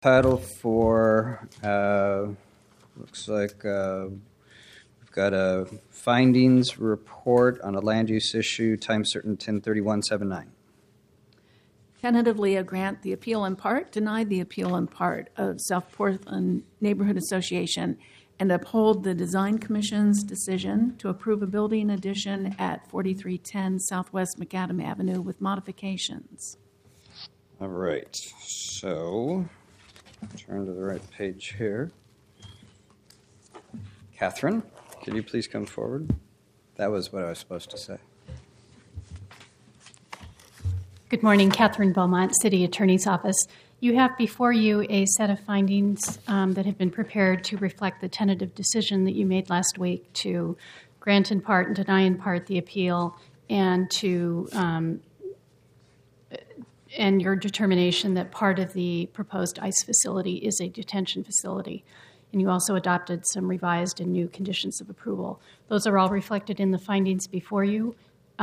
Title for, looks like we've got a findings report on a land use issue, time certain 10/31/79. Tentatively grant the appeal in part, deny the appeal in part of South Portland Neighborhood Association, and uphold the Design Commission's decision to approve a building addition at 4310 Southwest Macadam Avenue with modifications. All right, so turn to the right page here. Catherine, could you please come forward? That was what I was supposed to say. Good morning, Catherine Beaumont, City Attorney's Office. You have before you a set of findings that have been prepared to reflect the tentative decision that you made last week to grant in part and deny in part the appeal, and to and your determination that part of the proposed ICE facility is a detention facility. And you also adopted some revised and new conditions of approval. Those are all reflected in the findings before you.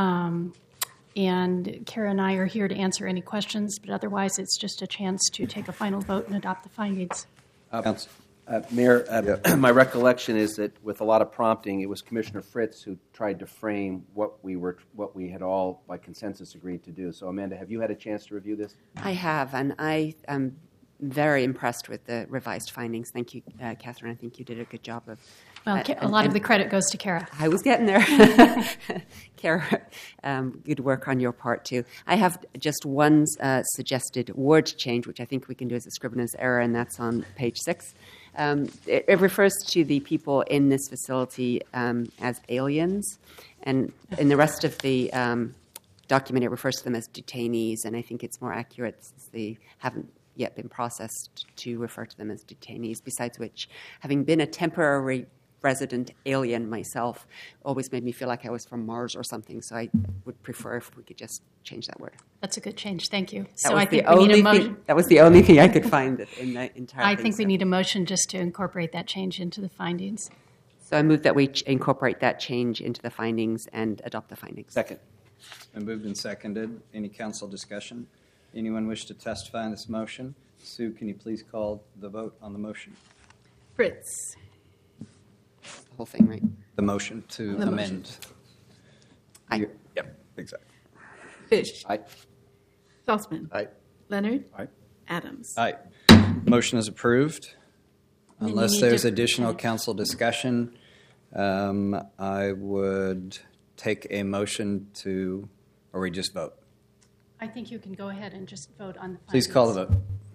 And Kara and I are here to answer any questions, but otherwise it's just a chance to take a final vote and adopt the findings. Mayor, my recollection is that with a lot of prompting, it was Commissioner Fritz who tried to frame what we had all by consensus agreed to do. So, Amanda, have you had a chance to review this? I have, and I am very impressed with the revised findings. Thank you, Catherine. I think you did a good job of. Well, a lot of the credit goes to Kara. I was getting there. Kara, good work on your part, too. I have just one suggested word change, which I think we can do as a scrivener's error, and that's on page 6. It refers to the people in this facility as aliens, and in the rest of the document, it refers to them as detainees, and I think it's more accurate since they haven't yet been processed to refer to them as detainees, besides which, having been a temporary resident alien myself, always made me feel like I was from Mars or something, so I would prefer if we could just change that word. That's a good change. Thank you. So I think we need a motion. That was the only thing I could find in the entire thing. I think we need a motion just to incorporate that change into the findings. So I move that we incorporate that change into the findings and adopt the findings. Second. It's been moved and seconded. Any council discussion? Anyone wish to testify on this motion? Sue, can you please call the vote on the motion? Fritz. The whole thing, right? The motion to amend. Aye. Yep, exactly. Fish. Aye. Saltzman. Aye. Leonard. Aye. Adams. Aye. Motion is approved. Then Unless you need there's to- additional council discussion, I would take a motion to, or we just vote. I think you can go ahead and just vote on the findings. Please call the vote.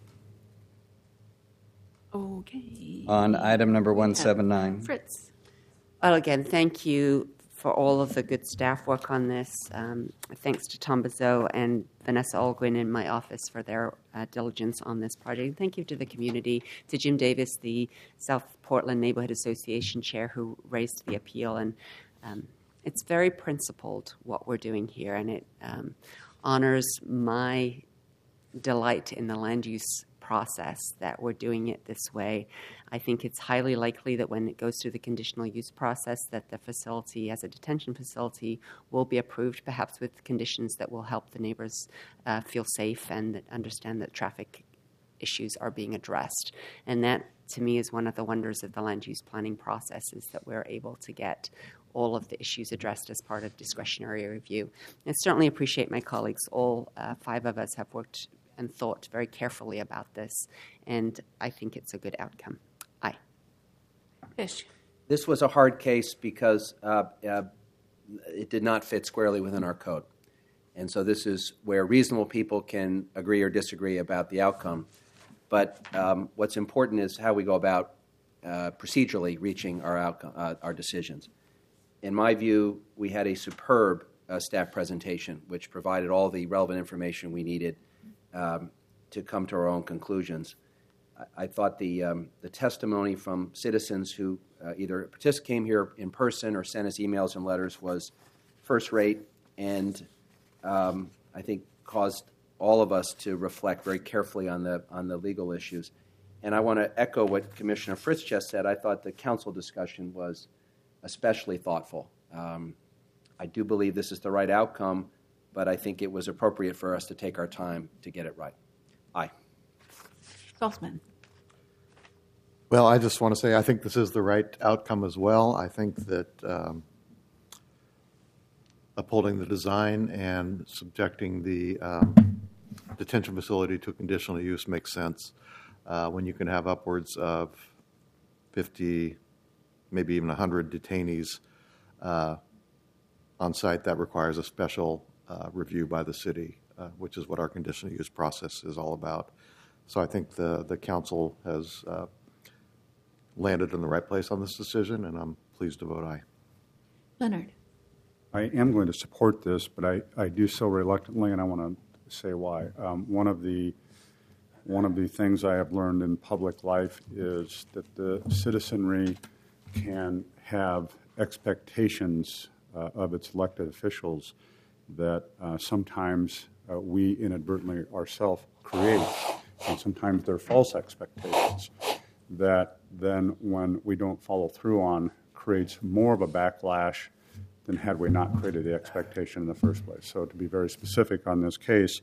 Okay. On item number 179. Fritz. Well, again, thank you for all of the good staff work on this. Thanks to Tom Bizot and Vanessa Olguin in my office for their diligence on this project. Thank you to the community, to Jim Davis, the South Portland Neighborhood Association chair who raised the appeal. And it's very principled what we're doing here, and it honors my delight in the land use process that we're doing it this way. I think it's highly likely that when it goes through the conditional use process that the facility as a detention facility will be approved, perhaps with conditions that will help the neighbors feel safe and that understand that traffic issues are being addressed. And that, to me, is one of the wonders of the land use planning process, is that we're able to get all of the issues addressed as part of discretionary review. I certainly appreciate my colleagues. All 5 of us have worked and thought very carefully about this, and I think it's a good outcome. Aye. Fish. This was a hard case because it did not fit squarely within our code. And so this is where reasonable people can agree or disagree about the outcome. But what's important is how we go about procedurally reaching our outcome, our decisions. In my view, we had a superb staff presentation, which provided all the relevant information we needed to come to our own conclusions. I thought the testimony from citizens who either came here in person or sent us emails and letters was first rate, and I think caused all of us to reflect very carefully on the legal issues. And I want to echo what Commissioner Fritz just said. I thought the council discussion was especially thoughtful. I do believe this is the right outcome, but I think it was appropriate for us to take our time to get it right. Aye. Saltzman. Well, I just want to say I think this is the right outcome as well. I think that upholding the design and subjecting the detention facility to conditional use makes sense when you can have upwards of 50, maybe even 100 detainees on site. That requires a special review by the city, which is what our conditional use process is all about. So I think the council has landed in the right place on this decision, and I'm pleased to vote aye. Leonard. I am going to support this, but I do so reluctantly, and I want to say why. One of the things I have learned in public life is that the citizenry can have expectations of its elected officials that sometimes we inadvertently ourselves create, and sometimes they're false expectations that then when we don't follow through on creates more of a backlash than had we not created the expectation in the first place. So to be very specific on this case,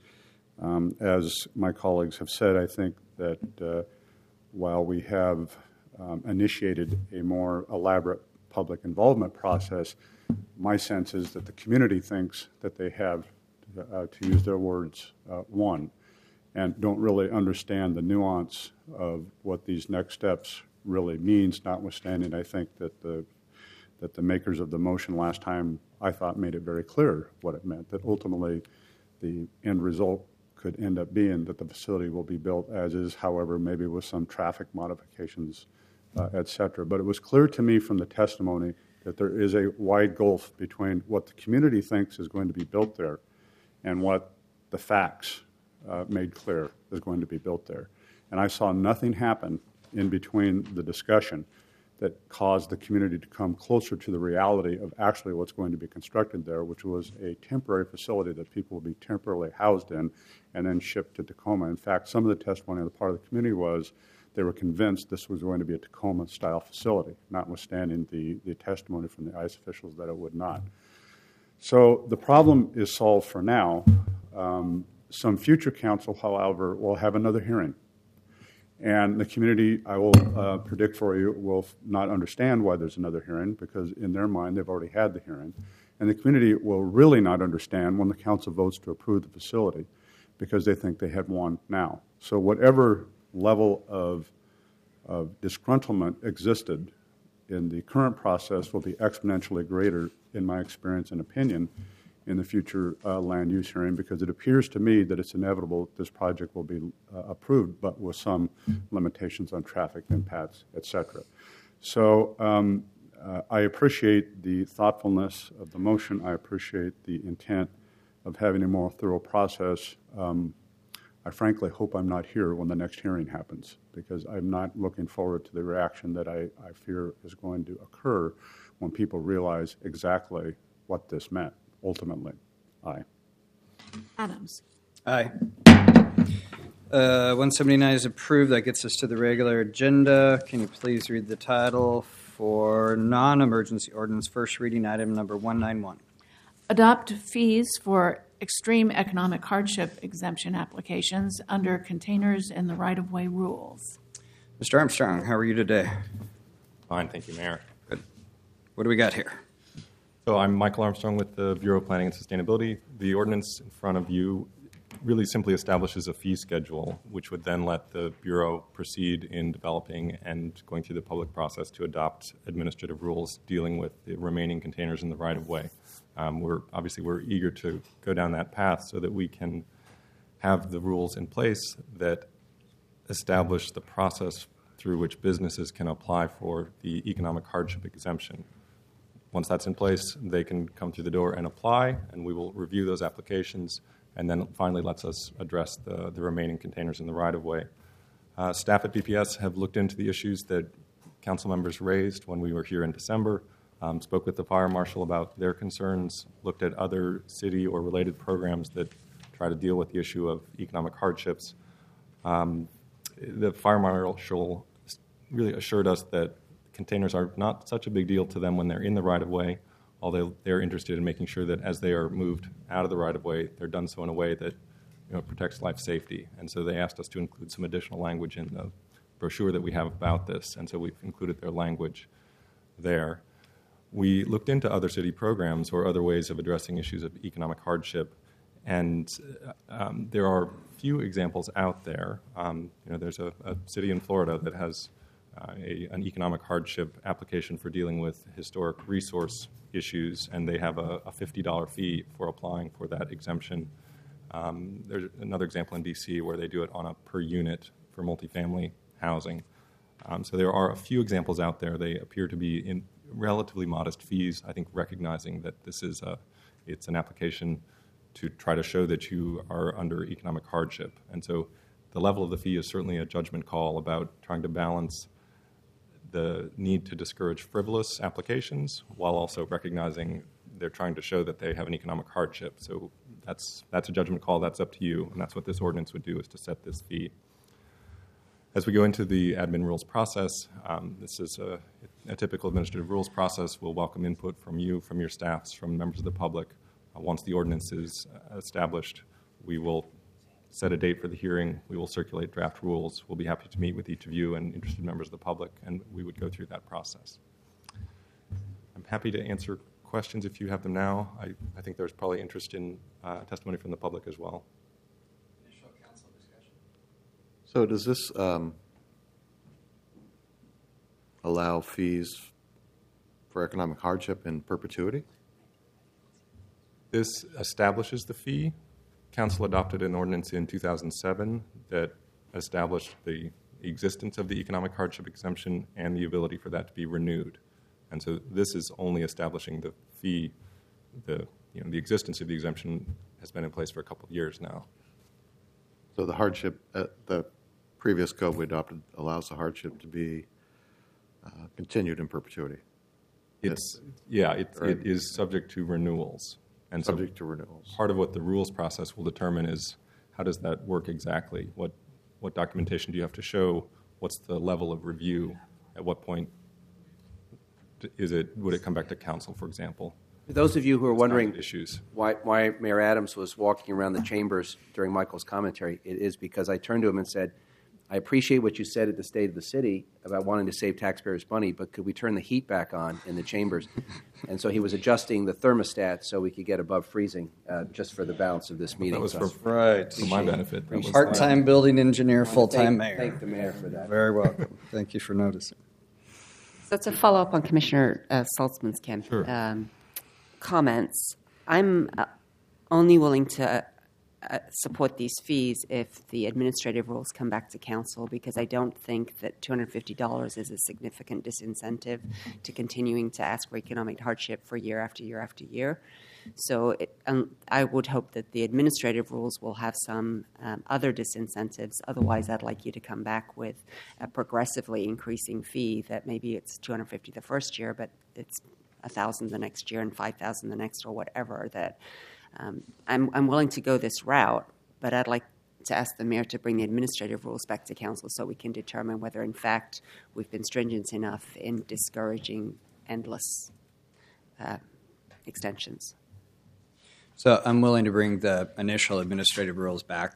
as my colleagues have said, I think that while we have initiated a more elaborate public involvement process, my sense is that the community thinks that they have, to use their words, won, and don't really understand the nuance of what these next steps really means, notwithstanding I think that the makers of the motion last time, I thought, made it very clear what it meant, that ultimately the end result could end up being that the facility will be built as is, however, maybe with some traffic modifications, et cetera. But it was clear to me from the testimony that there is a wide gulf between what the community thinks is going to be built there and what the facts made clear is going to be built there. And I saw nothing happen in between the discussion that caused the community to come closer to the reality of actually what's going to be constructed there, which was a temporary facility that people will be temporarily housed in and then shipped to Tacoma. In fact, some of the testimony on the part of the community was they were convinced this was going to be a Tacoma-style facility, notwithstanding the testimony from the ICE officials that it would not. So the problem is solved for now. Some future council, however, will have another hearing. And the community, I will predict for you, will not understand why there's another hearing because in their mind they've already had the hearing. And the community will really not understand when the council votes to approve the facility because they think they had won now. So whatever level of disgruntlement existed in the current process will be exponentially greater, in my experience and opinion, in the future land use hearing because it appears to me that it's inevitable that this project will be approved, but with some limitations on traffic impacts, et cetera. So I appreciate the thoughtfulness of the motion. I appreciate the intent of having a more thorough process. I frankly hope I'm not here when the next hearing happens because I'm not looking forward to the reaction that I fear is going to occur when people realize exactly what this meant. Ultimately, aye. Adams. Aye. 179 is approved. That gets us to the regular agenda. Can you please read the title for non-emergency ordinance, first reading, item number 191? Adopt fees for extreme economic hardship exemption applications under containers and the right-of-way rules. Mr. Armstrong, how are you today? Fine, thank you, Mayor. Good. What do we got here? So I'm Michael Armstrong with the Bureau of Planning and Sustainability. The ordinance in front of you really simply establishes a fee schedule, which would then let the Bureau proceed in developing and going through the public process to adopt administrative rules dealing with the remaining containers in the right-of-way. We're eager to go down that path so that we can have the rules in place that establish the process through which businesses can apply for the economic hardship exemption. Once that's in place, they can come through the door and apply, and we will review those applications, and then finally lets us address the remaining containers in the right-of-way. Staff at BPS have looked into the issues that council members raised when we were here in December, spoke with the fire marshal about their concerns, looked at other city or related programs that try to deal with the issue of economic hardships. The fire marshal really assured us that containers are not such a big deal to them when they're in the right-of-way, although they're interested in making sure that as they are moved out of the right-of-way, they're done so in a way that protects life safety. And so they asked us to include some additional language in brochure that we have about this, and so we've included their language there. We looked into other city programs or other ways of addressing issues of economic hardship, and there are few examples out there. There's a city in Florida that has an economic hardship application for dealing with historic resource issues, and they have a $50 fee for applying for that exemption. There's another example in D.C. where they do it on a per unit for multifamily housing. So there are a few examples out there. They appear to be in relatively modest fees, I think recognizing that this is it's an application to try to show that you are under economic hardship. And so the level of the fee is certainly a judgment call about trying to balance the need to discourage frivolous applications while also recognizing they're trying to show that they have an economic hardship. So that's a judgment call. That's up to you, and that's what this ordinance would do, is to set this fee. As we go into the admin rules process, this is a typical administrative rules process. We'll welcome input from you, from your staffs, from members of the public. Once the ordinance is established, we will set a date for the hearing. We will circulate draft rules. We'll be happy to meet with each of you and interested members of the public, and we would go through that process. I'm happy to answer questions if you have them now. I think there's probably interest in testimony from the public as well. Initial council discussion. So does this allow fees for economic hardship in perpetuity? This establishes the fee. Council adopted an ordinance in 2007 that established the existence of the economic hardship exemption and the ability for that to be renewed. And so this is only establishing the fee. The existence of the exemption has been in place for a couple of years now. So the hardship, the previous code we adopted allows the hardship to be continued in perpetuity. It is subject to renewals. And subject to renewals. Part of what the rules process will determine is how does that work exactly? What documentation do you have to show? What's the level of review? At what point would it come back to council, for example? For those of you who are wondering issues. why Mayor Adams was walking around the chambers during Michael's commentary, it is because I turned to him and said, I appreciate what you said at the State of the City about wanting to save taxpayers' money, but could we turn the heat back on in the chambers? And so he was adjusting the thermostat so we could get above freezing just for the balance of this meeting. That was So for my benefit. That was Part-time building engineer, full-time mayor. Thank the mayor for that. Very welcome. Thank you for noticing. So to follow up on Commissioner Saltzman's comments, I'm only willing to support these fees if the administrative rules come back to council, because I don't think that $250 is a significant disincentive to continuing to ask for economic hardship for year after year after year. So I would hope that the administrative rules will have some other disincentives. Otherwise, I'd like you to come back with a progressively increasing fee that maybe it's $250 the first year, but it's $1,000 the next year and $5,000 the next, or whatever. That I'm willing to go this route, but I'd like to ask the mayor to bring the administrative rules back to council so we can determine whether, in fact, we've been stringent enough in discouraging endless extensions. So I'm willing to bring the initial administrative rules back.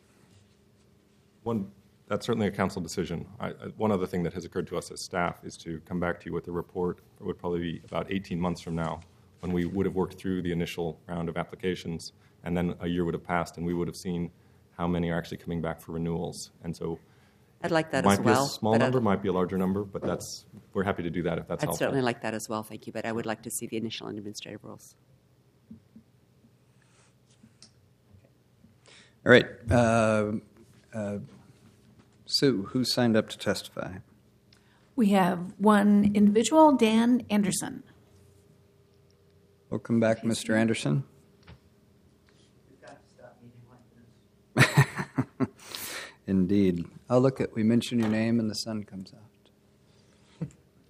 That's certainly a council decision. One other thing that has occurred to us as staff is to come back to you with a report. It would probably be about 18 months from now, when we would have worked through the initial round of applications, and then a year would have passed, and we would have seen how many are actually coming back for renewals. And so I'd like that might as well. Be a small number, might be a larger number, but we're happy to do that if that's helpful. I'd certainly like that as well, thank you, but I would like to see the initial and administrative rules. All right. Sue, who signed up to testify? We have one individual, Dan Anderson. Welcome back, Mr. Anderson. You've got to stop meeting like this. Indeed. Oh, look, we mention your name and the sun comes out.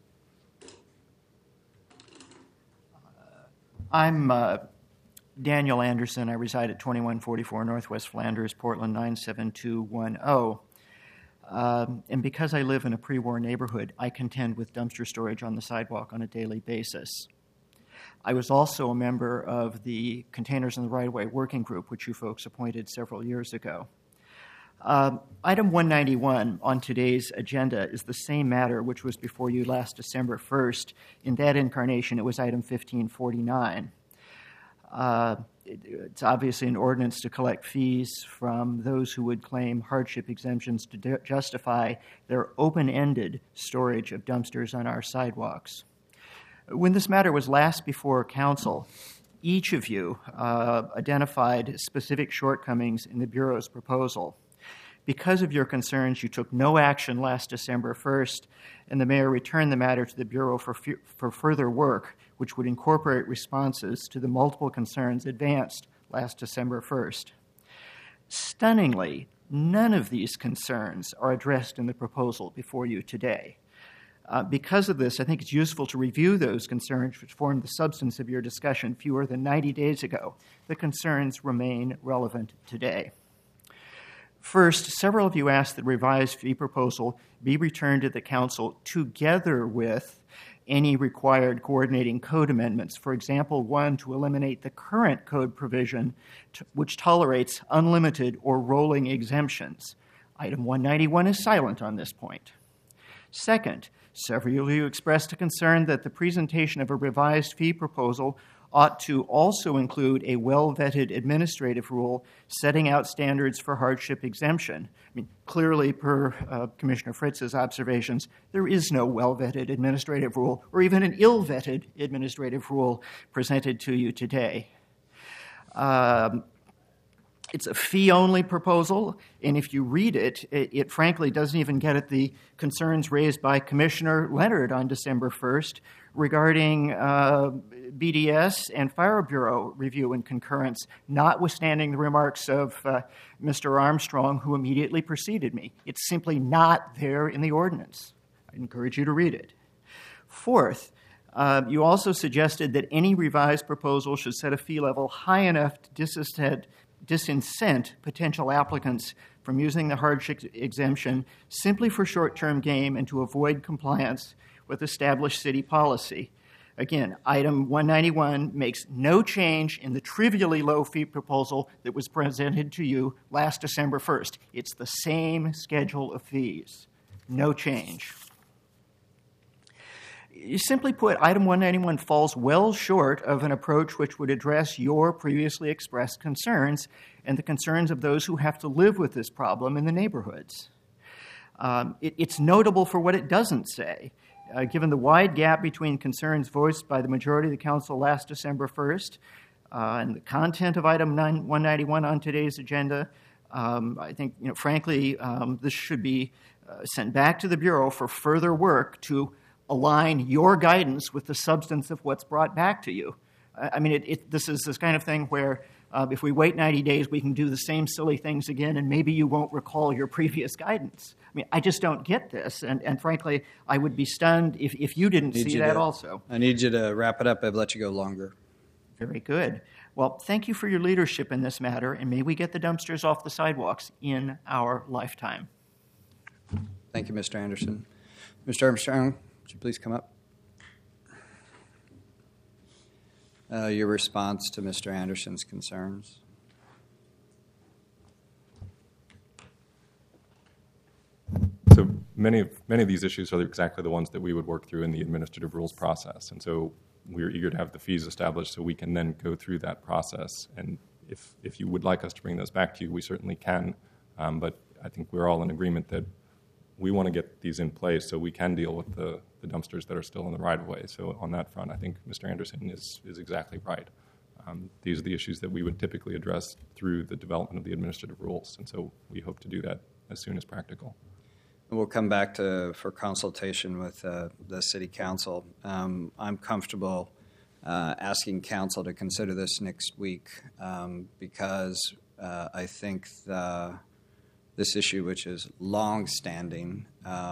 I'm Daniel Anderson. I reside at 2144 Northwest Flanders, Portland 97210. And because I live in a pre-war neighborhood, I contend with dumpster storage on the sidewalk on a daily basis. I was also a member of the Containers in the Right-of-Way Working Group, which you folks appointed several years ago. Item 191 on today's agenda is the same matter which was before you last December 1st. In that incarnation, it was item 1549. It's obviously an ordinance to collect fees from those who would claim hardship exemptions to justify their open-ended storage of dumpsters on our sidewalks. When this matter was last before council, each of you identified specific shortcomings in the Bureau's proposal. Because of your concerns, you took no action last December 1st, and the mayor returned the matter to the Bureau for further work, which would incorporate responses to the multiple concerns advanced last December 1st. Stunningly, none of these concerns are addressed in the proposal before you today. Because of this, I think it's useful to review those concerns which formed the substance of your discussion fewer than 90 days ago. The concerns remain relevant today. First, several of you asked that the revised fee proposal be returned to the council together with any required coordinating code amendments. For example, one to eliminate the current code provision which tolerates unlimited or rolling exemptions. Item 191 is silent on this point. Second, several of you expressed a concern that the presentation of a revised fee proposal ought to also include a well-vetted administrative rule setting out standards for hardship exemption. I mean, clearly, per Commissioner Fritz's observations, there is no well-vetted administrative rule or even an ill-vetted administrative rule presented to you today. It's a fee-only proposal, and if you read it, it frankly doesn't even get at the concerns raised by Commissioner Leonard on December 1st regarding BDS and Fire Bureau review and concurrence, notwithstanding the remarks of Mr. Armstrong, who immediately preceded me. It's simply not there in the ordinance. I encourage you to read it. Fourth, you also suggested that any revised proposal should set a fee level high enough to disincent potential applicants from using the hardship exemption simply for short-term gain and to avoid compliance with established city policy. Again, item 191 makes no change in the trivially low fee proposal that was presented to you last December 1st. It's the same schedule of fees. No change. Simply put, item 191 falls well short of an approach which would address your previously expressed concerns and the concerns of those who have to live with this problem in the neighborhoods. It's notable for what it doesn't say. Given the wide gap between concerns voiced by the majority of the council last December 1st and the content of item 191 on today's agenda, I think, frankly, this should be sent back to the Bureau for further work to align your guidance with the substance of what's brought back to you. I mean, this is this kind of thing where if we wait 90 days, we can do the same silly things again, and maybe you won't recall your previous guidance. I mean, I just don't get this, and frankly, I would be stunned if you didn't see that also. I need you to wrap it up. I've let you go longer. Very good. Well, thank you for your leadership in this matter, and may we get the dumpsters off the sidewalks in our lifetime. Thank you, Mr. Anderson. Mr. Armstrong, would you please come up? Your response to Mr. Anderson's concerns. So many of these issues are exactly the ones that we would work through in the administrative rules process. And so we're eager to have the fees established so we can then go through that process. And if you would like us to bring those back to you, we certainly can. But I think we're all in agreement that we want to get these in place so we can deal with the dumpsters that are still in the right-of-way. So on that front, I think Mr. Anderson is exactly right. These are the issues that we would typically address through the development of the administrative rules. And so we hope to do that as soon as practical. We'll come back for consultation with the City Council. I'm comfortable asking Council to consider this next week because I think this issue, which is long-standing,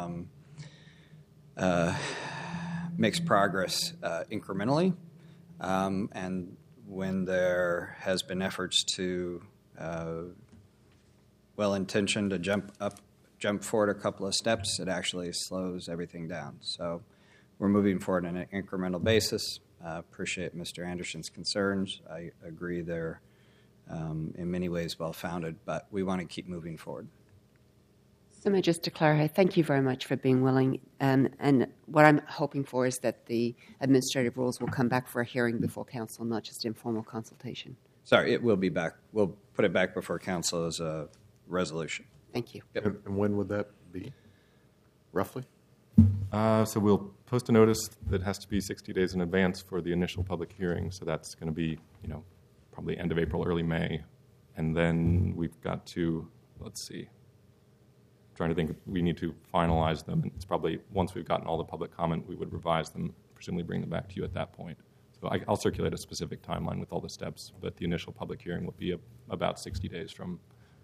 makes progress incrementally. And when there has been efforts to well-intentioned to jump forward a couple of steps, it actually slows everything down. So we're moving forward on an incremental basis. Appreciate Mr. Anderson's concerns. I agree they're in many ways well-founded, but we want to keep moving forward. So, may I just to clarify, thank you very much for being willing. And what I'm hoping for is that the administrative rules will come back for a hearing before council, not just informal consultation. Sorry, it will be back. We'll put it back before council as a resolution. Thank you. And when would that be, roughly? So we'll post a notice that has to be 60 days in advance for the initial public hearing. So that's going to be, probably end of April, early May. And then we've got to, let's see, trying to think, we need to finalize them. And it's probably, once we've gotten all the public comment, we would revise them, presumably bring them back to you at that point. So I'll circulate a specific timeline with all the steps, but the initial public hearing will be about 60 days from,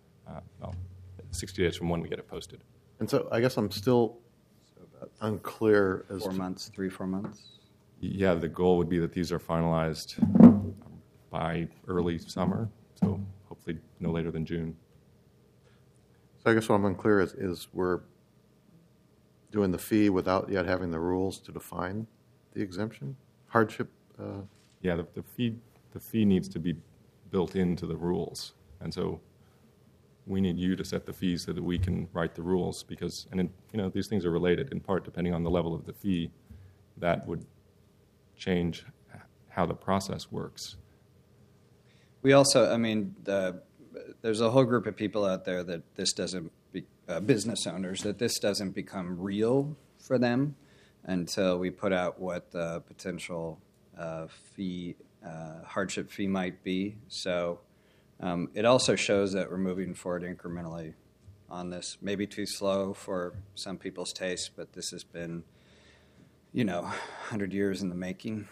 60 days from when we get it posted. And so I guess I'm still unclear as 4 months, 3-4 months. Yeah, the goal would be that these are finalized by early summer, so hopefully no later than June. So I guess what I'm unclear is we're doing the fee without yet having the rules to define the exemption? Hardship? Yeah, the fee needs to be built into the rules, and so we need you to set the fees so that we can write the rules, because these things are related in part depending on the level of the fee. That would change how the process works. We also, there's a whole group of people out there that this doesn't, business owners, that this doesn't become real for them until we put out what the potential hardship fee might be. So it also shows that we're moving forward incrementally on this. Maybe too slow for some people's taste, but this has been, 100 years in the making.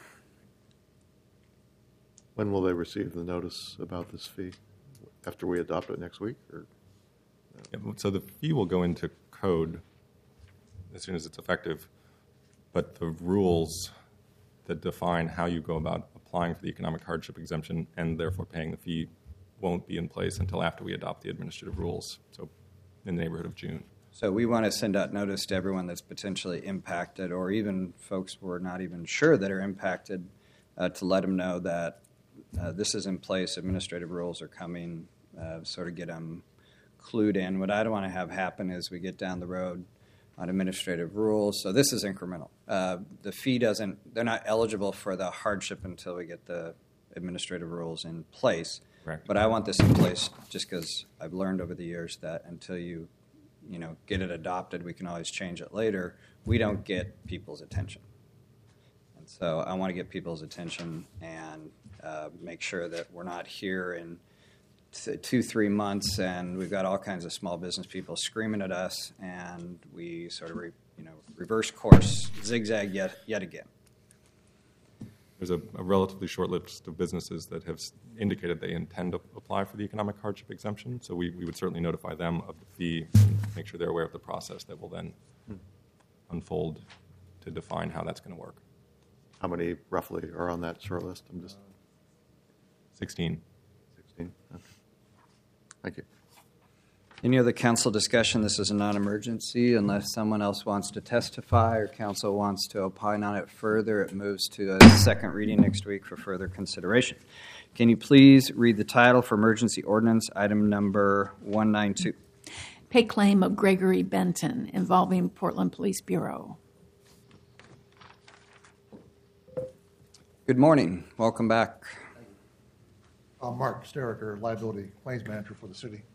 When will they receive the notice about this fee? After we adopt it next week? Or? Yeah, so the fee will go into code as soon as it's effective, but the rules that define how you go about applying for the economic hardship exemption and therefore paying the fee won't be in place until after we adopt the administrative rules, so in the neighborhood of June. So we want to send out notice to everyone that's potentially impacted, or even folks we're not even sure that are impacted, to let them know that this is in place, administrative rules are coming, sort of get them clued in. What I don't want to have happen is we get down the road on administrative rules. So this is incremental. The fee they're not eligible for the hardship until we get the administrative rules in place. Correct. But I want this in place just because I've learned over the years that until you get it adopted, we can always change it later. We don't get people's attention. And so I want to get people's attention and make sure that we're not here in 2-3 months and we've got all kinds of small business people screaming at us and we sort of reverse course, zigzag yet again. There's a relatively short list of businesses that have indicated they intend to apply for the economic hardship exemption, so we would certainly notify them of the fee and make sure they're aware of the process that will then unfold to define how that's going to work. How many roughly are on that short list? 16. 16? Okay. Thank you. Any other council discussion? This is a non-emergency. Unless someone else wants to testify or council wants to opine on it further, it moves to a second reading next week for further consideration. Can you please read the title for emergency ordinance item number 192? Pay claim of Gregory Benton involving Portland Police Bureau. Good morning. Welcome back. Mark Steriker, Liability Claims Manager for the city.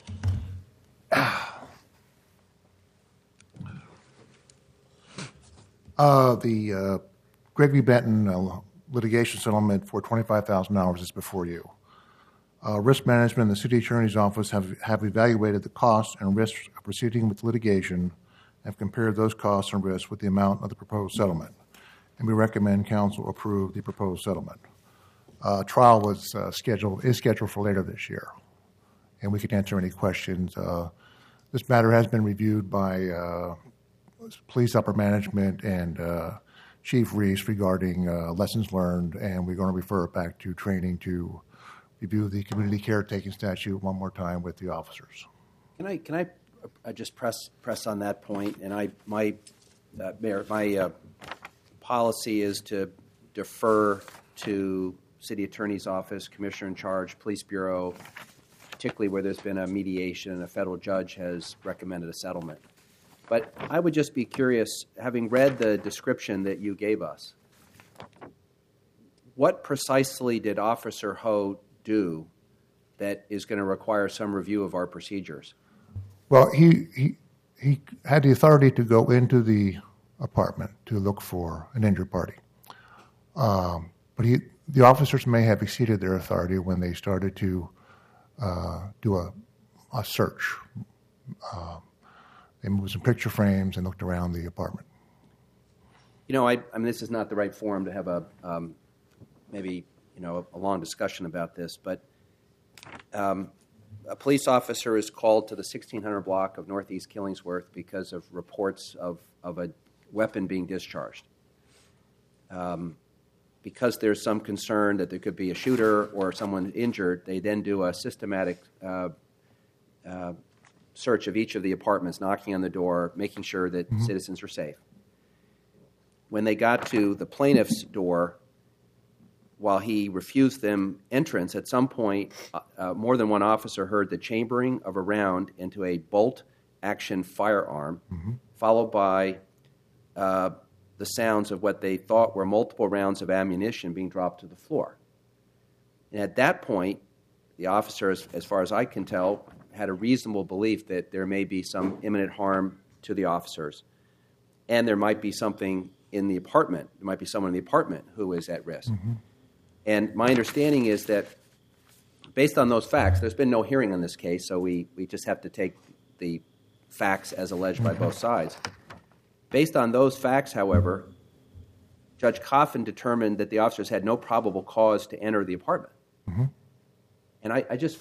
The Gregory Benton litigation settlement for $25,000 is before you. Risk management and the city attorney's office have evaluated the costs and risks of proceeding with litigation and have compared those costs and risks with the amount of the proposed settlement. And we recommend council approve the proposed settlement. Trial is scheduled for later this year, and we can answer any questions. This matter has been reviewed by police upper management and Chief Reese regarding lessons learned, and we're going to refer it back to training to review the community caretaking statute one more time with the officers. Can I just press on that point? And my policy is to defer to City Attorney's Office, Commissioner in Charge, Police Bureau, particularly where there's been a mediation and a federal judge has recommended a settlement. But I would just be curious, having read the description that you gave us, what precisely did Officer Ho do that is going to require some review of our procedures? Well, he had the authority to go into the apartment to look for an injured party. But the officers may have exceeded their authority when they started to do a search. They moved some picture frames and looked around the apartment. I mean, this is not the right forum to have a long discussion about this, but a police officer is called to the 1600 block of Northeast Killingsworth because of reports of a weapon being discharged. Because there's some concern that there could be a shooter or someone injured, they then do a systematic search of each of the apartments, knocking on the door, making sure that citizens are safe. When they got to the plaintiff's door, while he refused them entrance, at some point, more than one officer heard the chambering of a round into a bolt-action firearm, followed by the sounds of what they thought were multiple rounds of ammunition being dropped to the floor. And at that point, the officer, as far as I can tell, had a reasonable belief that there may be some imminent harm to the officers, and there might be something in the apartment. There might be someone in the apartment who is at risk. And my understanding is that based on those facts, there's been no hearing on this case, so we just have to take the facts as alleged by both sides. Based on those facts, however, Judge Coffin determined that the officers had no probable cause to enter the apartment. And I just,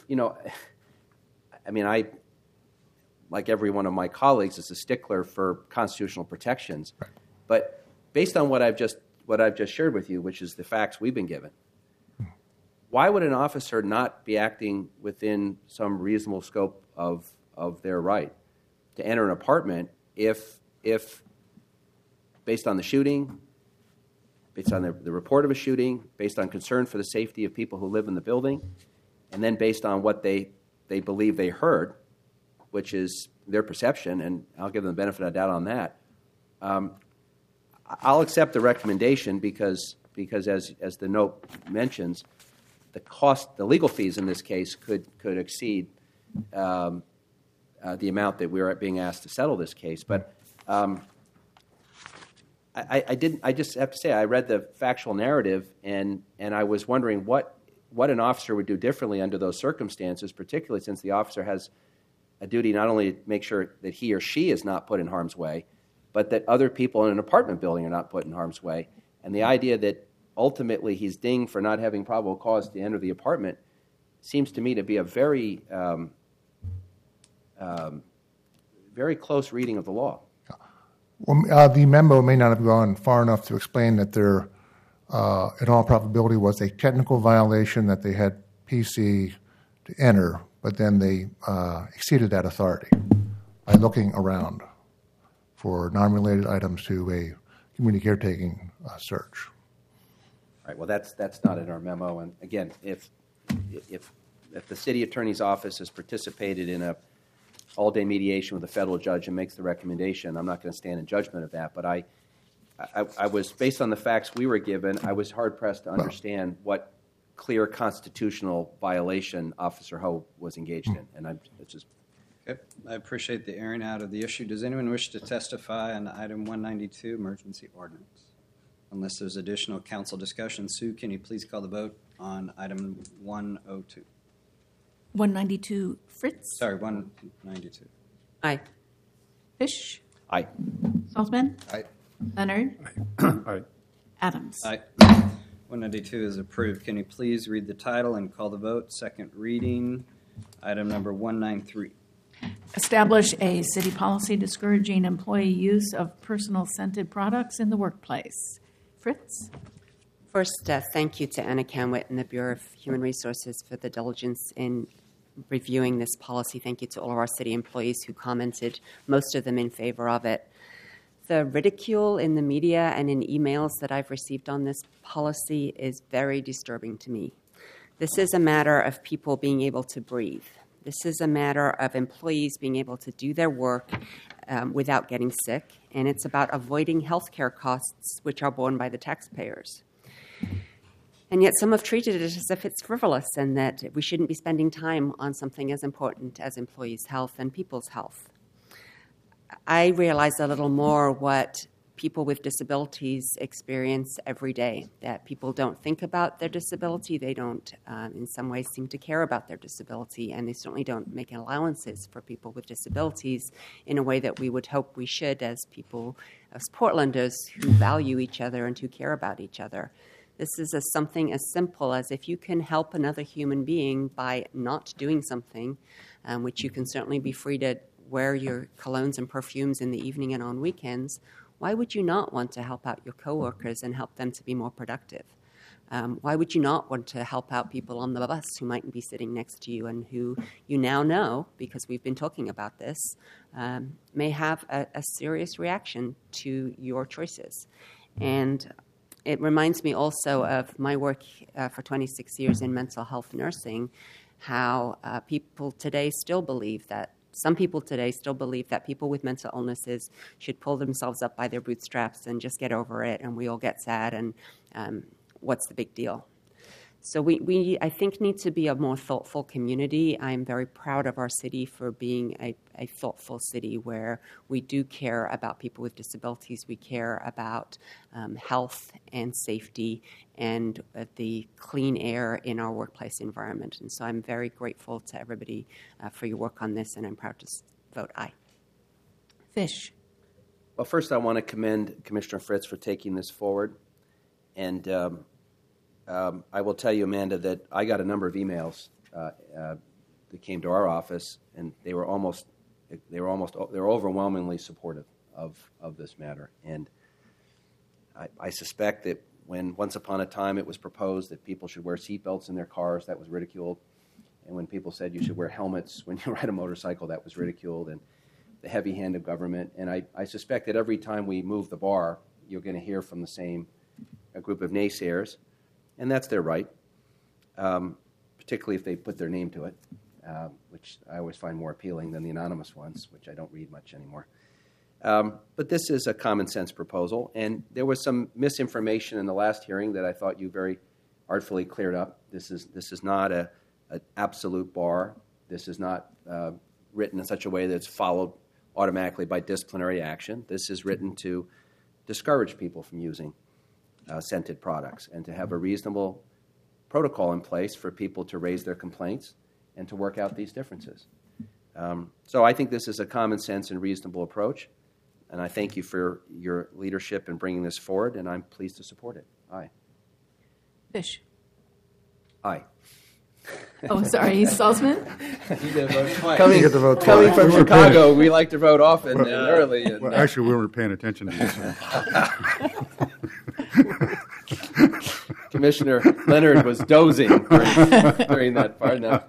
I, like every one of my colleagues, is a stickler for constitutional protections. But based on what I've just shared with you, which is the facts we've been given, why would an officer not be acting within some reasonable scope of their right to enter an apartment if based on the shooting, based on the report of a shooting, based on concern for the safety of people who live in the building, and then based on what they believe they heard, which is their perception, and I'll give them the benefit of the doubt on that. I'll accept the recommendation because as the note mentions, the legal fees in this case could exceed the amount that we're being asked to settle this case. But I just have to say, I read the factual narrative, and I was wondering what an officer would do differently under those circumstances, particularly since the officer has a duty not only to make sure that he or she is not put in harm's way, but that other people in an apartment building are not put in harm's way. And the idea that ultimately he's dinged for not having probable cause to enter the apartment seems to me to be a very, very close reading of the law. Well, the memo may not have gone far enough to explain that there, in all probability, was a technical violation that they had PC to enter, but then they exceeded that authority by looking around for non-related items to a community caretaking search. All right. Well, that's not in our memo. And again, if the city attorney's office has participated in a all-day mediation with a federal judge and makes the recommendation, I'm not going to stand in judgment of that. But I was, based on the facts we were given, I was hard-pressed to understand what clear constitutional violation Officer Ho was engaged in. And it's just... Okay. I appreciate the airing out of the issue. Does anyone wish to testify on item 192, emergency ordinance? Unless there's additional council discussion, Sue, can you please call the vote on item 102? 192, Fritz. Sorry, 192. Aye. Fish. Aye. Saltzman. Aye. Leonard. Aye. Adams. Aye. 192 is approved. Can you please read the title and call the vote? Second reading, item number 193. Establish a city policy discouraging employee use of personal scented products in the workplace. Fritz? First, thank you to Anna Canwit and the Bureau of Human Resources for the diligence in reviewing this policy. Thank you to all of our city employees who commented, most of them in favor of it. The ridicule in the media and in emails that I've received on this policy is very disturbing to me. This is a matter of people being able to breathe. This is a matter of employees being able to do their work without getting sick, and it's about avoiding health care costs which are borne by the taxpayers. And yet some have treated it as if it's frivolous and that we shouldn't be spending time on something as important as employees' health and people's health. I realize a little more what people with disabilities experience every day, that people don't think about their disability. They don't, in some ways, seem to care about their disability, and they certainly don't make allowances for people with disabilities in a way that we would hope we should as people, as Portlanders who value each other and who care about each other. This is something as simple as if you can help another human being by not doing something, which you can certainly be free to wear your colognes and perfumes in the evening and on weekends, why would you not want to help out your coworkers and help them to be more productive? Why would you not want to help out people on the bus who mightn't be sitting next to you and who you now know, because we've been talking about this, may have a serious reaction to your choices? And it reminds me also of my work for 26 years in mental health nursing, how people today still believe that some people today still believe that people with mental illnesses should pull themselves up by their bootstraps and just get over it, and we all get sad, and what's the big deal? So we I think, need to be a more thoughtful community. I'm very proud of our city for being a thoughtful city where we do care about people with disabilities. We care about health and safety and the clean air in our workplace environment. And so I'm very grateful to everybody for your work on this, and I'm proud to vote aye. Fish. Well, first I want to commend Commissioner Fritz for taking this forward. And I will tell you, Amanda, that I got a number of emails that came to our office, and they were overwhelmingly supportive of this matter. And I suspect that when once upon a time it was proposed that people should wear seatbelts in their cars, that was ridiculed. And when people said you should wear helmets when you ride a motorcycle, that was ridiculed. And the heavy hand of government. And I suspect that every time we move the bar, you're going to hear from the same group of naysayers. And that's their right, particularly if they put their name to it, which I always find more appealing than the anonymous ones, which I don't read much anymore. But this is a common sense proposal, and there was some misinformation in the last hearing that I thought you very artfully cleared up. This is not an absolute bar. This is not written in such a way that it's followed automatically by disciplinary action. This is written to discourage people from using scented products and to have a reasonable protocol in place for people to raise their complaints and to work out these differences. So I think this is a common sense and reasonable approach, and I thank you for your leadership in bringing this forward, and I'm pleased to support it. Aye. Fish. Aye. Oh, sorry, Salzman? Coming from Chicago, we like to vote often and early. And, well, actually, we weren't paying attention to this. Commissioner Leonard was dozing during that part. Now,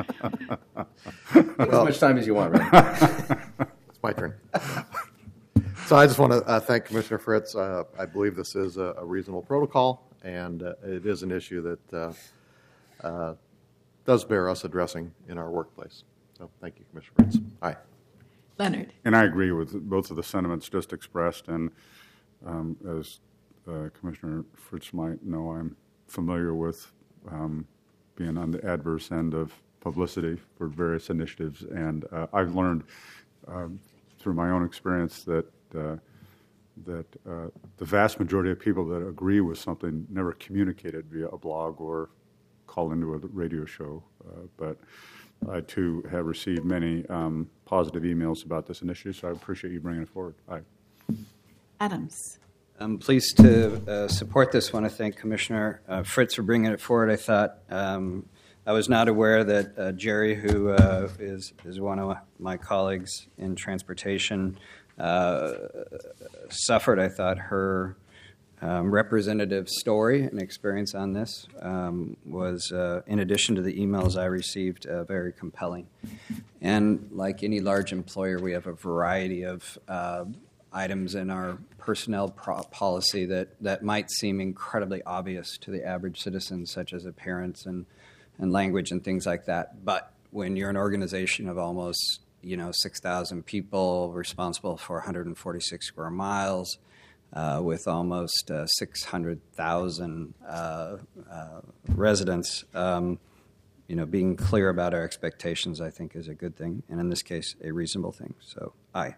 as much time as you want, right? It's my turn. So I just want to thank Commissioner Fritz. I believe this is a reasonable protocol, and it is an issue that does bear us addressing in our workplace. So thank you, Commissioner Fritz. Aye. Leonard. And I agree with both of the sentiments just expressed, and as Commissioner Fritz might know, I'm familiar with being on the adverse end of publicity for various initiatives, and I've learned through my own experience that the vast majority of people that agree with something never communicated via a blog or call into a radio show. But I, too, have received many positive emails about this initiative, so I appreciate you bringing it forward. Aye. Adams. I'm pleased to support this one. I thank Commissioner Fritz for bringing it forward. I thought I was not aware that Jerry, who is one of my colleagues in transportation, suffered. I thought her representative story and experience on this was, in addition to the emails I received, very compelling. And like any large employer, we have a variety of items in our personnel policy that might seem incredibly obvious to the average citizen, such as appearance and language and things like that. But when you're an organization of almost 6,000 people responsible for 146 square miles, with almost 600,000 residents, being clear about our expectations, I think, is a good thing, and in this case, a reasonable thing. So, aye.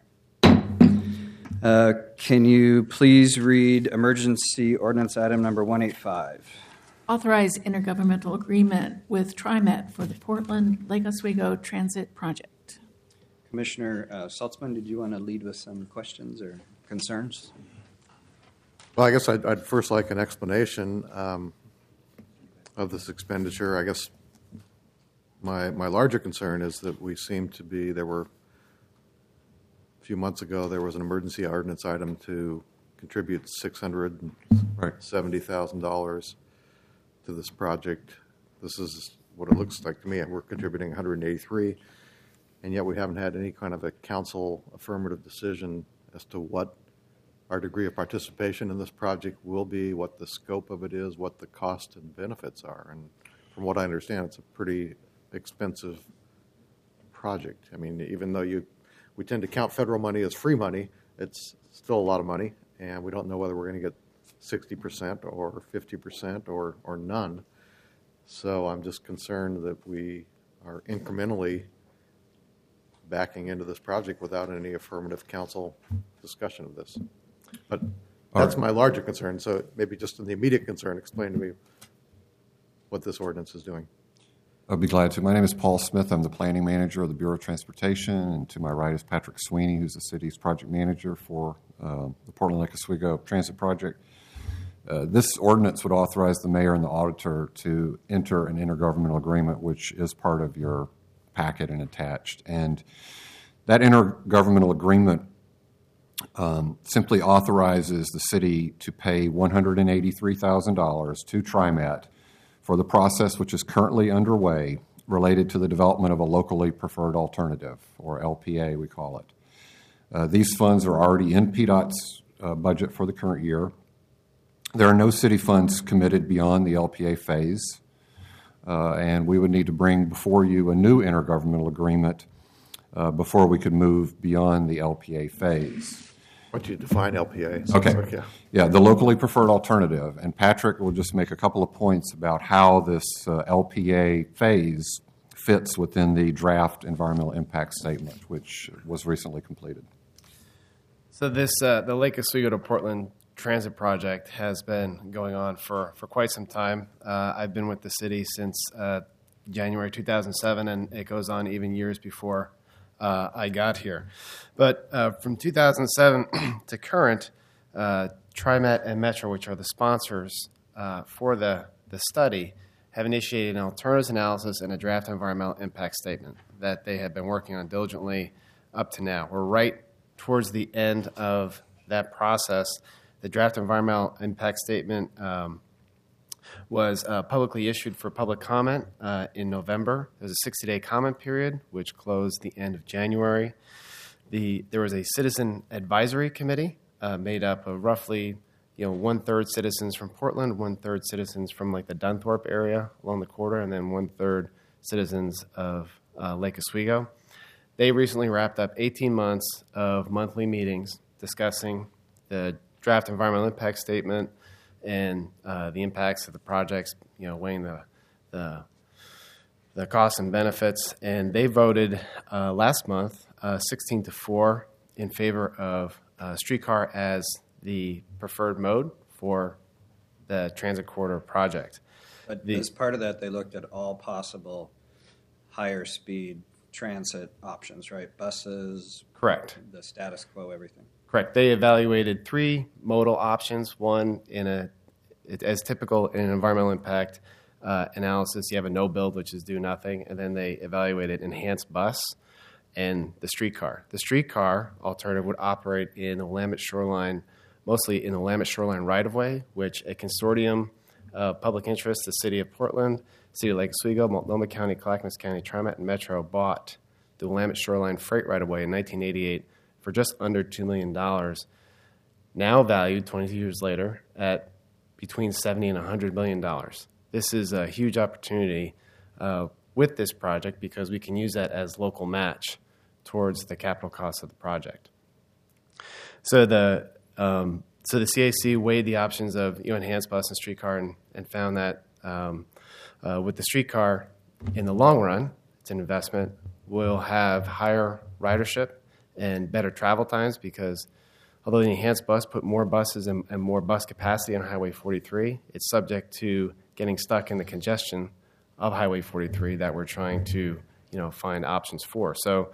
Can you please read emergency ordinance item number 185? Authorize intergovernmental agreement with TriMet for the Portland Lake Oswego Transit Project. Commissioner Saltzman, did you want to lead with some questions or concerns? Well, I guess I'd first like an explanation of this expenditure. I guess my larger concern is that a few months ago, there was an emergency ordinance item to contribute $670,000 to this project. This is what it looks like to me. We're contributing $183,000, and yet we haven't had any kind of a council affirmative decision as to what our degree of participation in this project will be, what the scope of it is, what the cost and benefits are. And from what I understand, it's a pretty expensive project. I mean, even though we tend to count federal money as free money, it's still a lot of money, and we don't know whether we're going to get 60% or 50% or none. So I'm just concerned that we are incrementally backing into this project without any affirmative council discussion of this. But that's my larger concern. So maybe just in the immediate concern, explain to me what this ordinance is doing. I'll be glad to. My name is Paul Smith. I'm the planning manager of the Bureau of Transportation, and to my right is Patrick Sweeney, who's the city's project manager for the Portland Lake Oswego Transit Project. This ordinance would authorize the mayor and the auditor to enter an intergovernmental agreement, which is part of your packet and attached. And that intergovernmental agreement simply authorizes the city to pay $183,000 to TriMet for the process which is currently underway related to the development of a locally preferred alternative, or LPA we call it. These funds are already in PDOT's budget for the current year. There are no city funds committed beyond the LPA phase, and we would need to bring before you a new intergovernmental agreement before we could move beyond the LPA phase. Why don't you define LPA? Okay. Yeah, the locally preferred alternative. And Patrick will just make a couple of points about how this LPA phase fits within the draft environmental impact statement, which was recently completed. So this, the Lake Oswego to Portland Transit Project has been going on for quite some time. I've been with the city since January 2007, and it goes on even years before I got here. But from 2007 to current, TriMet and Metro, which are the sponsors for the study, have initiated an alternatives analysis and a draft environmental impact statement that they have been working on diligently up to now. We're right towards the end of that process. The draft environmental impact statement was publicly issued for public comment in November. There was a 60-day comment period, which closed the end of January. There was a citizen advisory committee made up of roughly, one-third citizens from Portland, one-third citizens from like the Dunthorpe area along the corridor, and then one-third citizens of Lake Oswego. They recently wrapped up 18 months of monthly meetings discussing the draft environmental impact statement and the impacts of the projects, weighing the costs and benefits. And they voted last month 16-4 in favor of streetcar as the preferred mode for the transit corridor project. But as part of that, they looked at all possible higher speed transit options, right? Buses. Correct. The status quo, everything. Correct. They evaluated 3 modal options. One, as typical in an environmental impact analysis, you have a no-build, which is do nothing, and then they evaluated enhanced bus and the streetcar. The streetcar alternative would operate in the Willamette Shoreline, mostly in the Willamette Shoreline right-of-way, which a consortium of public interest, the City of Portland, City of Lake Oswego, Multnomah County, Clackamas County, TriMet, and Metro bought the Willamette Shoreline freight right-of-way in 1988 for just under $2 million, now valued 22 years later at between $70 and $100 million. This is a huge opportunity with this project because we can use that as local match towards the capital cost of the project. So the CAC weighed the options of enhanced bus and streetcar and found that with the streetcar, in the long run, it's an investment, we'll have higher ridership and better travel times because although the enhanced bus put more buses and more bus capacity on Highway 43, it's subject to getting stuck in the congestion of Highway 43 that we're trying to find options for. So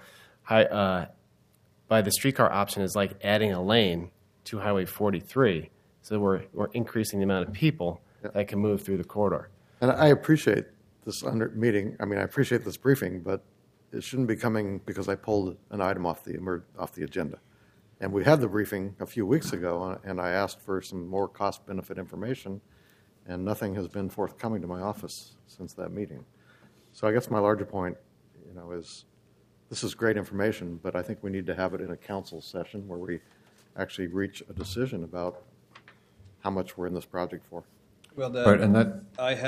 by the streetcar option is like adding a lane to Highway 43. So we're increasing the amount of people that can move through the corridor. And I appreciate this meeting. I mean, I appreciate this briefing, but it shouldn't be coming because I pulled an item off the agenda. And we had the briefing a few weeks ago, and I asked for some more cost-benefit information, and nothing has been forthcoming to my office since that meeting. So I guess my larger point, is this is great information, but I think we need to have it in a council session where we actually reach a decision about how much we're in this project for. Well, Right, and that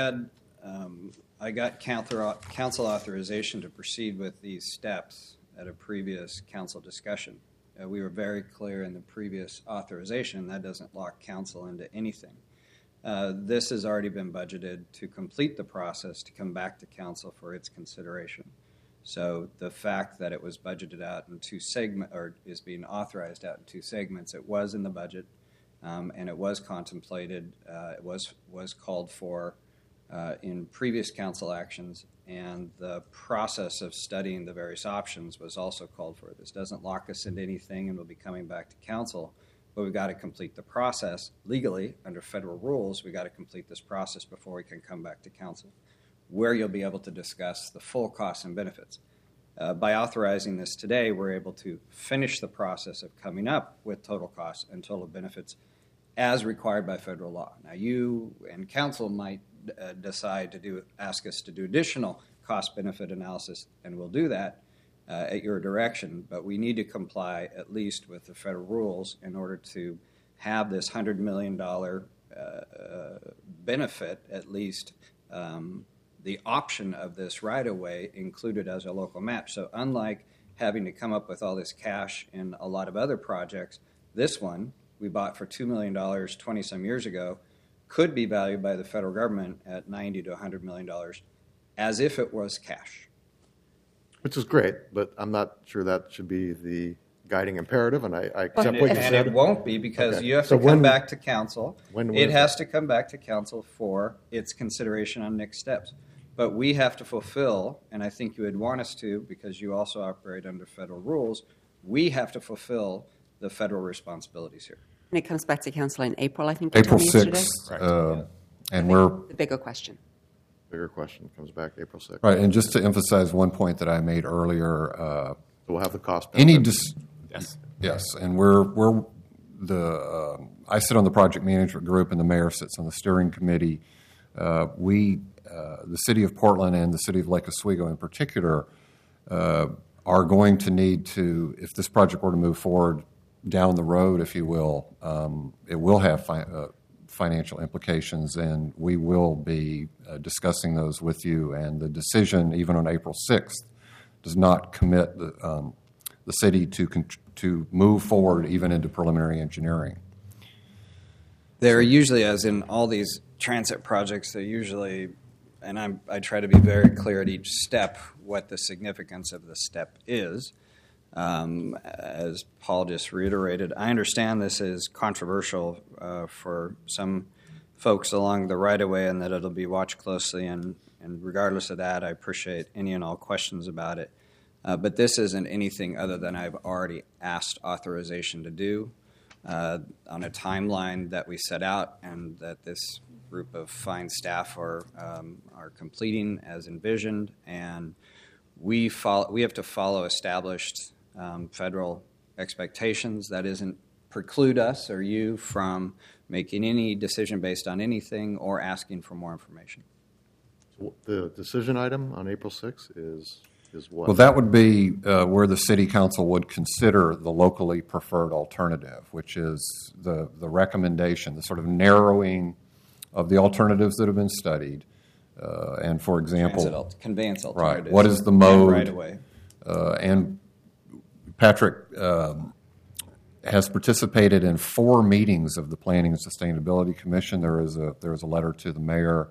I got council authorization to proceed with these steps at a previous council discussion. We were very clear in the previous authorization that doesn't lock council into anything. This has already been budgeted to complete the process to come back to council for its consideration. So the fact that it was budgeted out in two segments, or is being authorized out in two segments, it was in the budget, and it was contemplated, it was called for in previous council actions, and the process of studying the various options was also called for. This doesn't lock us into anything, and we'll be coming back to council, but we've got to complete the process legally under federal rules. We've got to complete this process before we can come back to council, where you'll be able to discuss the full costs and benefits. By authorizing this today, we're able to finish the process of coming up with total costs and total benefits as required by federal law. Now, you and council might decide to ask us to do additional cost-benefit analysis, and we'll do that at your direction, but we need to comply at least with the federal rules in order to have this $100 million benefit, at least the option of this right-of-way included as a local match. So unlike having to come up with all this cash in a lot of other projects, this one we bought for $2 million 20-some years ago could be valued by the federal government at $90 to $100 million as if it was cash. Which is great, but I'm not sure that should be the guiding imperative, and I accept what you said. And it won't be because Okay. you have So to come when- back to council. when It is has to come back to council for its consideration on next steps. But we have to fulfill, and I think you would want us to because you also operate under federal rules, we have to fulfill the federal responsibilities here. And it comes back to council in April, I think. you April told me yesterday? 6th, and we're The bigger question. Bigger question comes back April 6th. right. And just to emphasize one point that I made earlier, We'll have the cost any benefit. yes, and we're the I sit on the project management group, and the mayor sits on the steering committee. The city of Portland and the city of Lake Oswego in particular are going to need to, if this project were to move forward down the road, if you will, it will have financial implications, and we will be discussing those with you. And the decision, even on April 6th, does not commit the city to move forward even into preliminary engineering. They're usually, as in all these transit projects, they're usually, and I try to be very clear at each step what the significance of the step is. As Paul just reiterated, I understand this is controversial for some folks along the right-of-way and that it'll be watched closely, and regardless of that, I appreciate any and all questions about it. But this isn't anything other than I've already asked authorization to do on a timeline that we set out and that this group of fine staff are completing as envisioned, and we have to follow established federal expectations. That doesn't preclude us or you from making any decision based on anything or asking for more information. The decision item on April 6th is what? Well, that would be where the city council would consider the locally preferred alternative, which is the recommendation, the sort of narrowing of the alternatives that have been studied, And for example, Conveyance right, alternatives. what is the and mode? Right away. And Patrick has participated in 4 meetings of the Planning and Sustainability Commission. There is a letter to the mayor.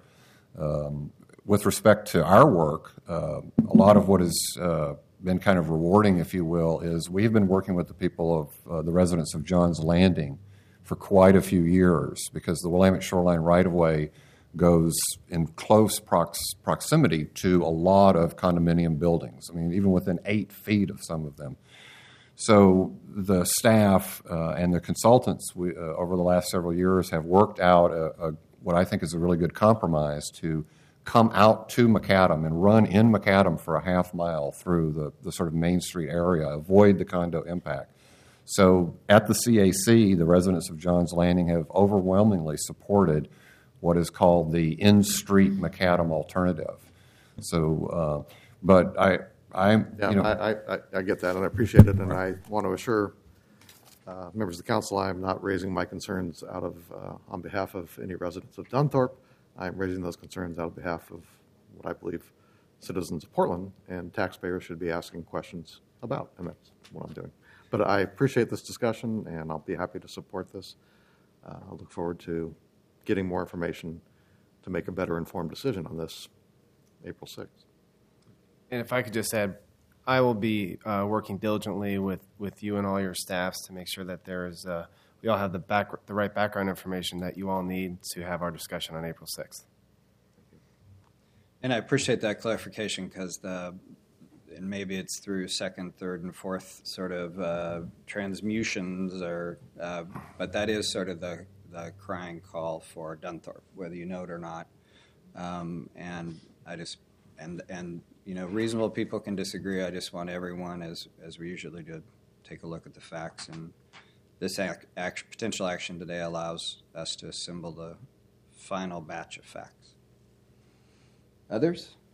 With respect to our work, a lot of what has been kind of rewarding, if you will, is we've been working with the people of the residents of Johns Landing for quite a few years, because the Willamette Shoreline right-of-way goes in close proximity to a lot of condominium buildings. I mean, even within 8 feet of some of them. So the staff and the consultants over the last several years have worked out what I think is a really good compromise to come out to Macadam and run in Macadam for a half mile through the sort of Main Street area, avoid the condo impact. So at the CAC, the residents of Johns Landing have overwhelmingly supported what is called the in-street Macadam alternative. So, but I get that, and I appreciate it, and I want to assure members of the council I am not raising my concerns on behalf of any residents of Dunthorpe. I'm raising those concerns out on behalf of what I believe citizens of Portland and taxpayers should be asking questions about, and that's what I'm doing. But I appreciate this discussion, and I'll be happy to support this. I look forward to getting more information to make a better informed decision on this April 6th. And if I could just add, I will be working diligently with you and all your staffs to make sure that there is we all have the right background information that you all need to have our discussion on April 6th. And I appreciate that clarification, because and maybe it's through second, third, and fourth sort of transmutions, but that is sort of the crying call for Dunthorpe, whether you know it or not. And I just reasonable people can disagree. I just want everyone, as we usually do, take a look at the facts. And this potential action today allows us to assemble the final batch of facts. Others?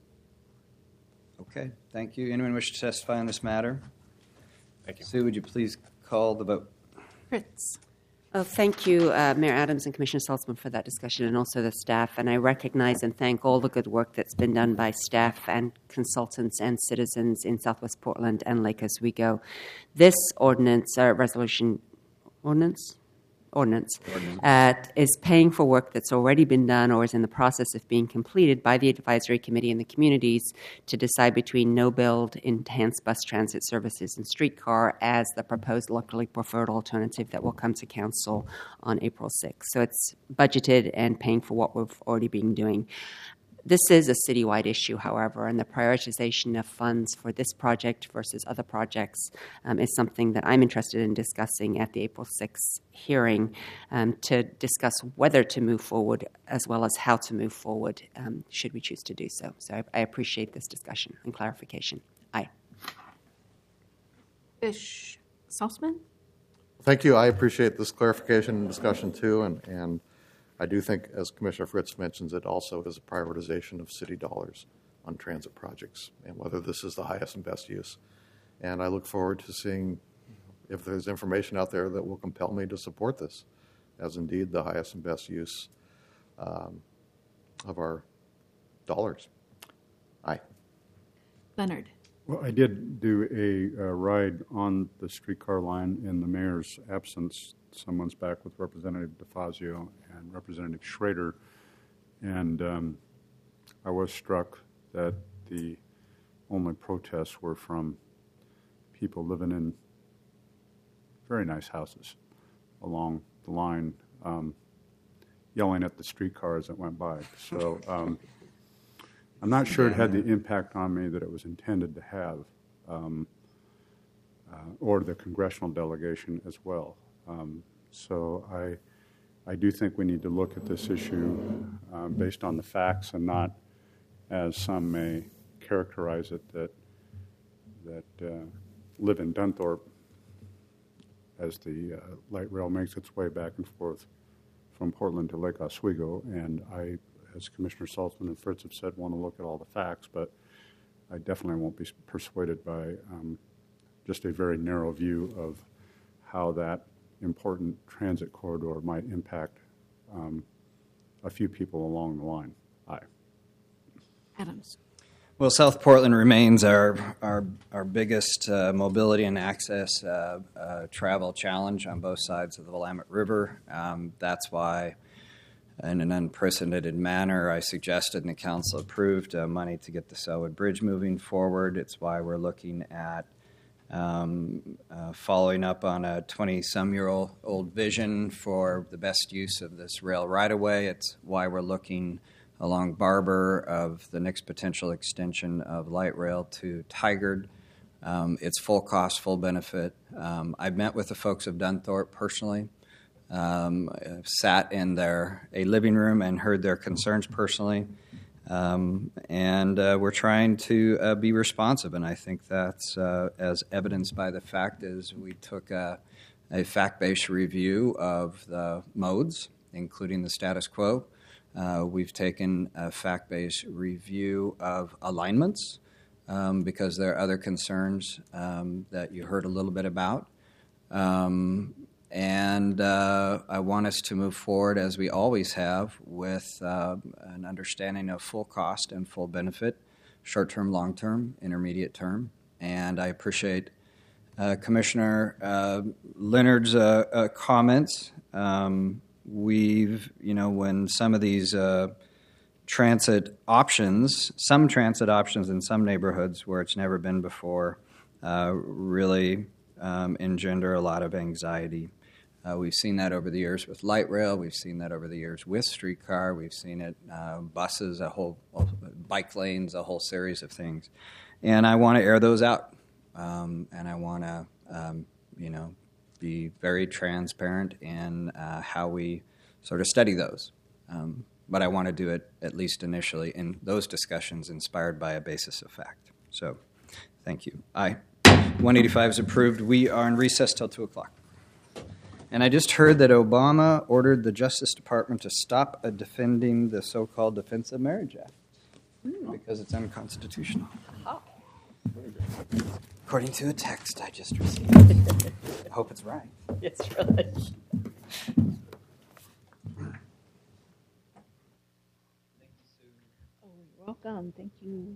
Okay, thank you. Anyone wish to testify on this matter? Thank you. Sue, would you please call the vote? Fritz. Oh, thank you, Mayor Adams and Commissioner Saltzman, for that discussion, and also the staff. And I recognize and thank all the good work that's been done by staff and consultants and citizens in Southwest Portland and Lake Oswego. This ordinance is paying for work that's already been done or is in the process of being completed by the advisory committee and the communities to decide between no-build, enhanced bus transit services, and streetcar as the proposed locally preferred alternative that will come to council on April 6th. So it's budgeted and paying for what we've already been doing. This is a citywide issue, however, and the prioritization of funds for this project versus other projects is something that I'm interested in discussing at the April 6th hearing to discuss whether to move forward as well as how to move forward should we choose to do so. So I appreciate this discussion and clarification. Aye. Fish. Saltzman? Thank you. I appreciate this clarification and discussion too, and I do think, as Commissioner Fritz mentions, it also is a prioritization of city dollars on transit projects and whether this is the highest and best use. And I look forward to seeing if there's information out there that will compel me to support this as indeed the highest and best use of our dollars. Aye. Leonard. Well, I did do a ride on the streetcar line in the mayor's absence some months back with Representative DeFazio and Representative Schrader, and I was struck that the only protests were from people living in very nice houses along the line, yelling at the streetcars that went by. So I'm not sure it had the impact on me that it was intended to have, or the congressional delegation as well. So I do think we need to look at this issue based on the facts and not as some may characterize it that live in Dunthorpe as the light rail makes its way back and forth from Portland to Lake Oswego. And I, as Commissioner Saltzman and Fritz have said, want to look at all the facts, but I definitely won't be persuaded by just a very narrow view of how that important transit corridor might impact a few people along the line. Aye. Adams. Well, South Portland remains our biggest mobility and access travel challenge on both sides of the Willamette River. That's why, in an unprecedented manner, I suggested and the council approved money to get the Selwood Bridge moving forward. It's why we're looking at following up on a 20-some-year-old vision for the best use of this rail right-of-way. It's why we're looking along Barber of the next potential extension of light rail to Tigard. It's full cost, full benefit. I've met with the folks of Dunthorpe personally, sat in a living room and heard their concerns personally, and we're trying to be responsive, and I think that's as evidenced by the fact is we took a fact-based review of the modes, including the status quo. We've taken a fact-based review of alignments because there are other concerns that you heard a little bit about. And I want us to move forward, as we always have, with an understanding of full cost and full benefit, short-term, long-term, intermediate term. And I appreciate Commissioner Leonard's comments. When some of these transit options in some neighborhoods where it's never been before, really engender a lot of anxiety. We've seen that over the years with light rail. We've seen that over the years with streetcar. We've seen it buses, bike lanes, a whole series of things. And I want to air those out. And I want to, be very transparent in how we sort of study those. But I want to do it, at least initially, in those discussions inspired by a basis of fact. So, thank you. 185 is approved. We are in recess till 2 o'clock. And I just heard that Obama ordered the Justice Department to stop defending the so-called Defense of Marriage Act because it's unconstitutional. Oh. According to a text I just received. I hope it's right. It's right. Oh, you're welcome. Thank you.